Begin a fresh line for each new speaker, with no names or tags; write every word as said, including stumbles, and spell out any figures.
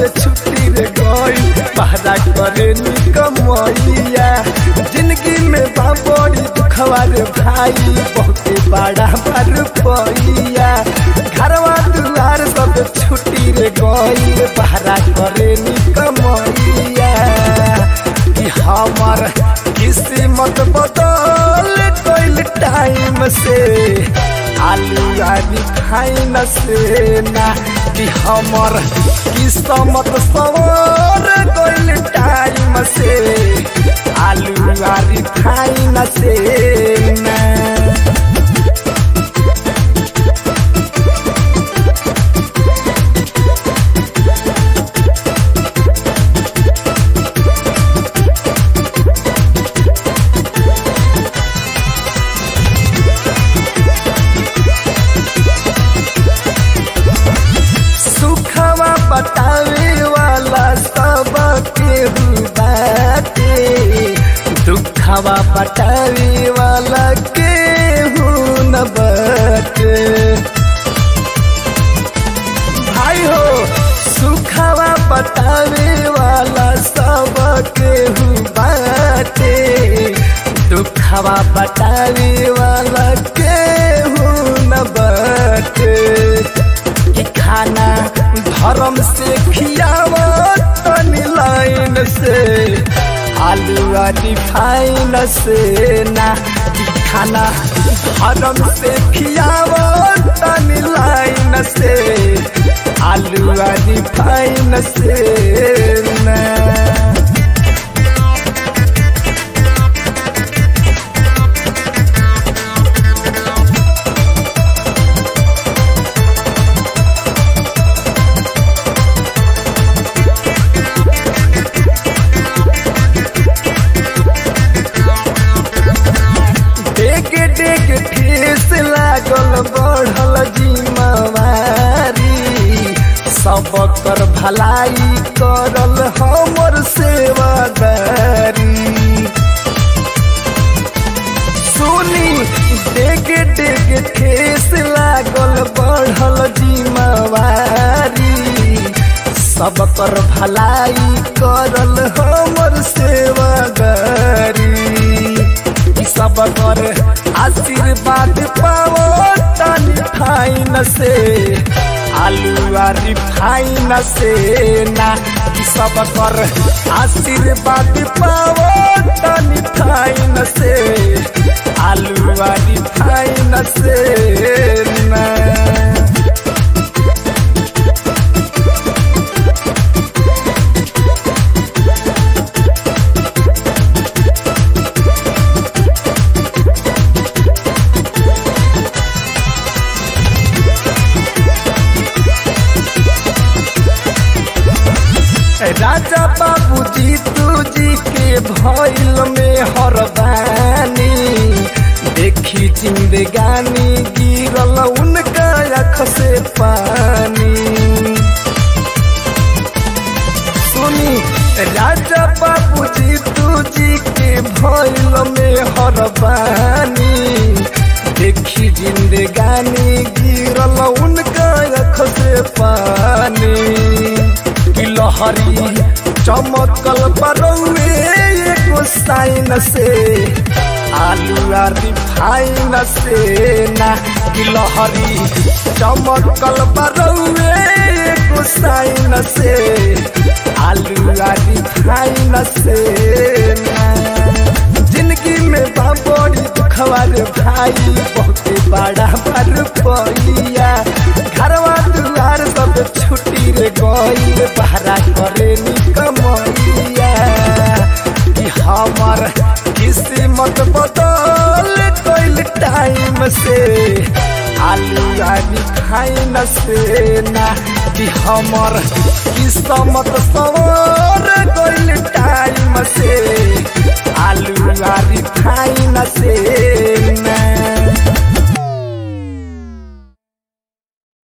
छुट्टी रे गई बहरा करे नी कमैया। जिंदगी में बाबड़ी दुखवा रे भाई बहुते बड़ा बार पैया। घरवा दुआर सब छुट्टी रे गई बहरा करे नी कमैया। कि हमर किस्मत बदल गइल टाइम से आलू आदि खाइन से ना। कि हमर किस्मत सवर गइल टाइम से आलू आदि खाइन से ना। बतावे वाला सब केहू बाटे दुखवा बतावे वाला केहू न बाटे। भाई हो सुखवा बतावे वाला सब केहू बाटे दुखवा बतावे वाला केहू न बाटे। खाना धर्म से खियावा तनी लाइन से आलू आदि खाइन से ना। खाना धर्म से खियावा तनी लाइन से आलू आदि खाइन से ना। ठेस लागल बढ़ल जिम्मेवारी सब कर भलाई करल हमर सेवादारी। सुनी डेग डेग ठेस लागल बढ़ल जिम्मेवारी सब कर भलाई करल हमर सेवादारी। सब कर आशीर्वाद पावो तनी फाइन से आलू आदि फाइन से ना। सब कर आशीर्वाद पावो तनी फाइन से आलू आदि फाइन से ना। राजा बाबू जी तू जी के भइल में हरबानी देखी जिंदगानी गिरल उनका आँख से पानी। सुनी राजा बाबू जी तू जी के भइल में हरबानी देखी जिंदगानी गिरल उनका आँख से पानी। लहरी चमकल बरौए एगो साइन से आलू आदि फाइन से ना। कि लहरी चमकल बरौए एगो साइन से आलू आदि फाइन से ना। जिंदगी में बाबड़ी दुखवा रे भाई बहुते बड़ा बार पैया। घरवा दुआर सब छुट्टी रे गई बहरा करे नी कमैया। कि हमर किस्मत बदल गइल टाइम से आलू आदि खाइन से ना। कि हमर किस्मत